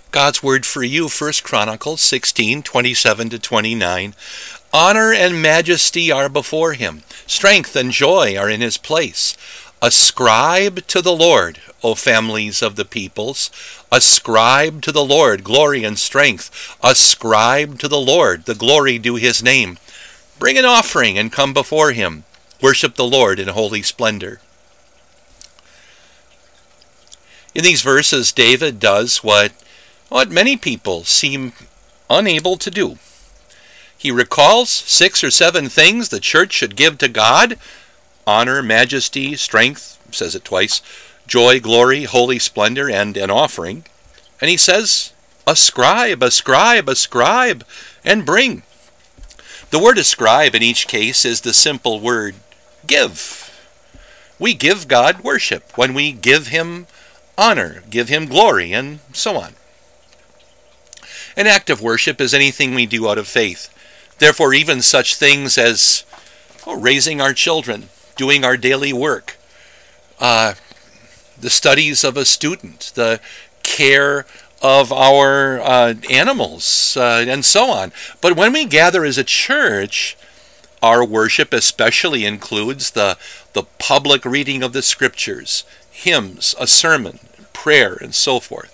God's word for you, 1 Chronicles 16:27-29. Honor and majesty are before him. Strength and joy are in his place. Ascribe to the Lord, O families of the peoples. Ascribe to the Lord glory and strength. Ascribe to the Lord the glory due his name. Bring an offering and come before him. Worship the Lord in holy splendor. In these verses, David does what many people seem unable to do. He recalls 6 or 7 things the church should give to God: honor, majesty, strength, says it twice, joy, glory, holy splendor, and an offering. And he says, ascribe, ascribe, ascribe, and bring. The word ascribe in each case is the simple word give. We give God worship when we give him honor, give him glory, and so on. An act of worship is anything we do out of faith. Therefore, even such things as raising our children, doing our daily work, the studies of a student, the care of our animals, and so on. But when we gather as a church, our worship especially includes the public reading of the scriptures, hymns, a sermon, prayer, and so forth.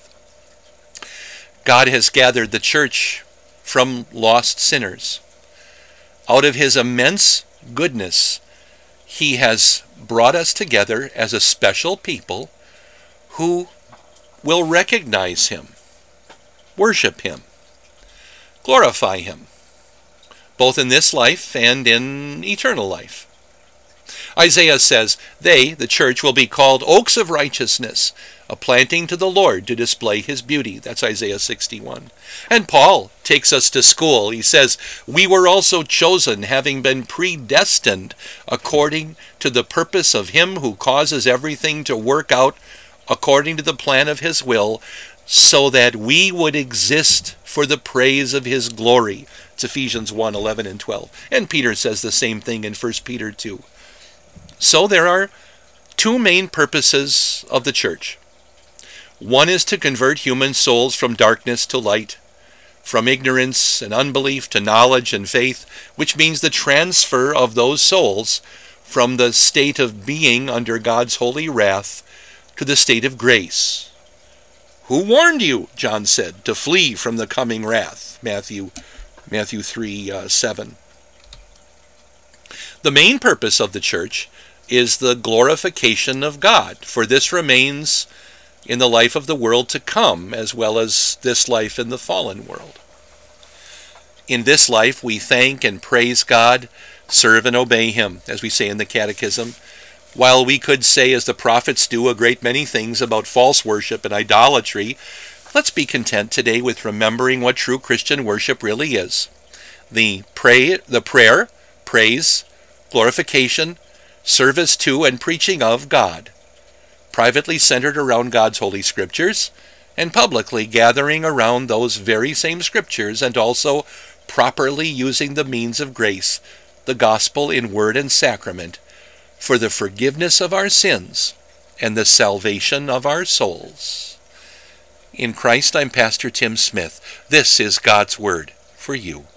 God has gathered the church from lost sinners. Out of his immense goodness, he has brought us together as a special people who will recognize him, worship him, glorify him, both in this life and in eternal life. Isaiah says, they, the church, will be called oaks of righteousness, a planting to the Lord to display his beauty. That's Isaiah 61. And Paul takes us to school. He says, we were also chosen, having been predestined according to the purpose of him who causes everything to work out according to the plan of his will, so that we would exist for the praise of his glory. It's Ephesians 1:11 and 12. And Peter says the same thing in 1 Peter 2. So there are 2 main purposes of the church. One is to convert human souls from darkness to light, from ignorance and unbelief to knowledge and faith, which means the transfer of those souls from the state of being under God's holy wrath to the state of grace. Who warned you, John said, to flee from the coming wrath? Matthew 3:7. The main purpose of the church is the glorification of God, for this remains in the life of the world to come, as well as this life in the fallen world. In this life, we thank and praise God, serve and obey him, as we say in the Catechism, while we could say, as the prophets do, a great many things about false worship and idolatry. Let's be content today with remembering what true Christian worship really is. The prayer, praise, glorification, service to and preaching of God, privately centered around God's holy scriptures, and publicly gathering around those very same scriptures, and also properly using the means of grace, the gospel in word and sacrament, for the forgiveness of our sins and the salvation of our souls. In Christ, I'm Pastor Tim Smith. This is God's Word for you.